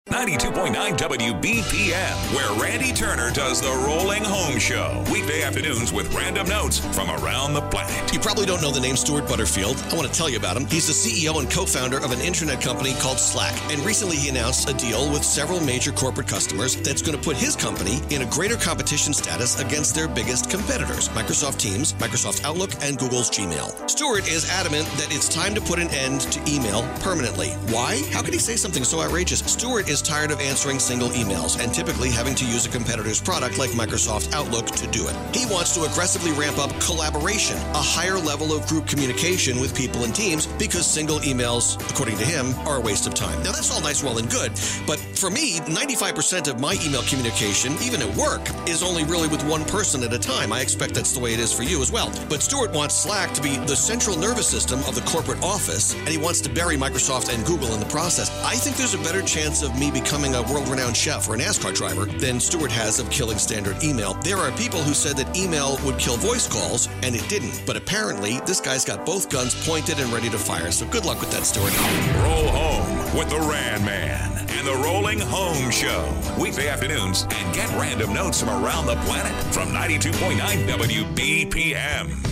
92.9 WBPM, where Randy Turner does the Rolling Home Show. Weekday afternoons with random notes from around the planet. You probably don't know the name Stuart Butterfield. I want to tell you about him. He's the CEO and co-founder of an internet company called Slack. And recently he announced a deal with several major corporate customers that's going to put his company in a greater competition status against their biggest competitors, Microsoft Teams, Microsoft Outlook, and Google's Gmail. Stuart is adamant that it's time to put an end to email permanently. Why? How could he say something so outrageous? Stuart is tired of answering single emails and typically having to use a competitor's product like Microsoft Outlook to do it. He wants to aggressively ramp up collaboration, a higher level of group communication with people and teams, because single emails, according to him, are a waste of time. Now, that's all nice, well, and good, but for me, 95% of my email communication, even at work, is only really with one person at a time. I expect that's the way it is for you as well. But Stuart wants Slack to be the central nervous system of the corporate office, and he wants to bury Microsoft and Google in the process. I think there's a better chance of me becoming a world-renowned chef or a NASCAR driver than Stuart has of killing standard email. There are people who said that email would kill voice calls, and it didn't. But apparently, this guy's got both guns pointed and ready to fire. So good luck with that, Stuart. Roll home with the Ran Man and the Rolling Home Show. Weekday afternoons, and get random notes from around the planet from 92.9 WBPM.